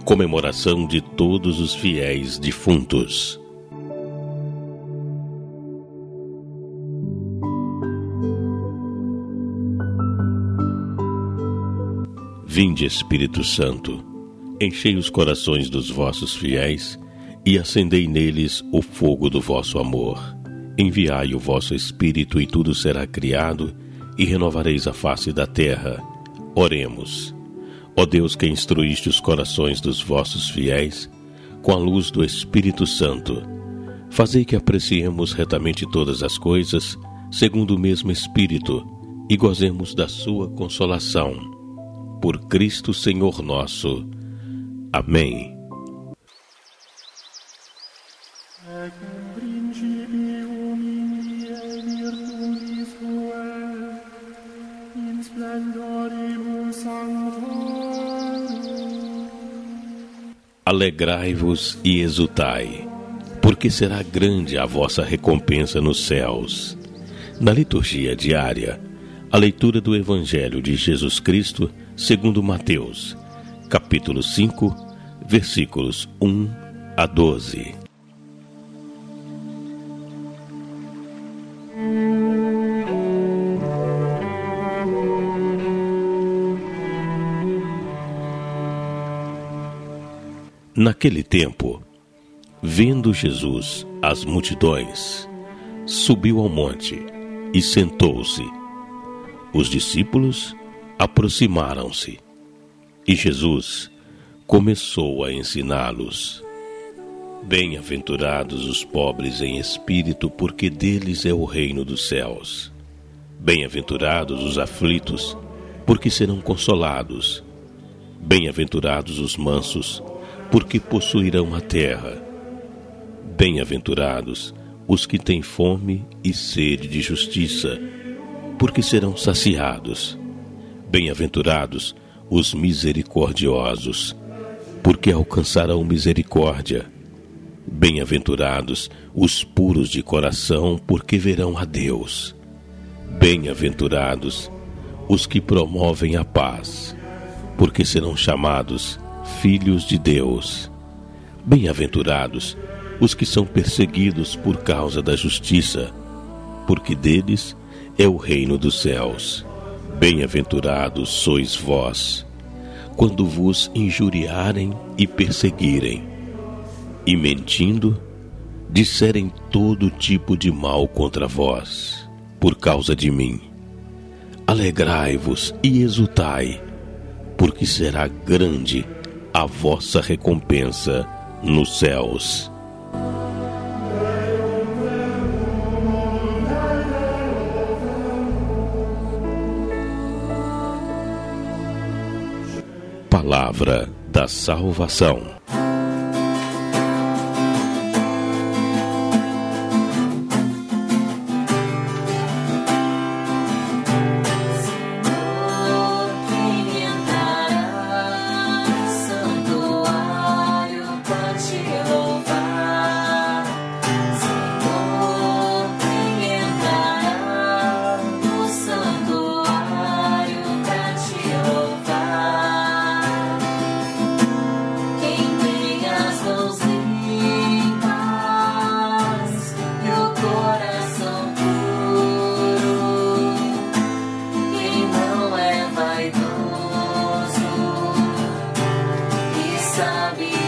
Comemoração de todos os fiéis defuntos. Vinde, Espírito Santo, enchei os corações dos vossos fiéis e acendei neles o fogo do vosso amor. Enviai o vosso Espírito e tudo será criado e renovareis a face da terra. Oremos. Ó Deus, que instruíste os corações dos vossos fiéis com a luz do Espírito Santo, fazei que apreciemos retamente todas as coisas, segundo o mesmo Espírito, e gozemos da sua consolação. Por Cristo Senhor nosso. Amém. Alegrai-vos e exultai, porque será grande a vossa recompensa nos céus. Na liturgia diária, a leitura do Evangelho de Jesus Cristo segundo Mateus, capítulo 5, versículos 1 a 12. Naquele tempo, vendo Jesus as multidões, subiu ao monte e sentou-se. Os discípulos aproximaram-se e Jesus começou a ensiná-los. Bem-aventurados os pobres em espírito, porque deles é o reino dos céus. Bem-aventurados os aflitos, porque serão consolados. Bem-aventurados os mansos, porque possuirão a terra. Bem-aventurados os que têm fome e sede de justiça, porque serão saciados. Bem-aventurados os misericordiosos, porque alcançarão misericórdia. Bem-aventurados os puros de coração, porque verão a Deus. Bem-aventurados os que promovem a paz, porque serão chamados filhos de Deus. Bem-aventurados os que são perseguidos por causa da justiça, porque deles é o reino dos céus. Bem-aventurados sois vós, quando vos injuriarem e perseguirem, e mentindo, disserem todo tipo de mal contra vós, por causa de mim. Alegrai-vos e exultai, porque será grande a vossa recompensa nos céus. Palavra da salvação. Sabe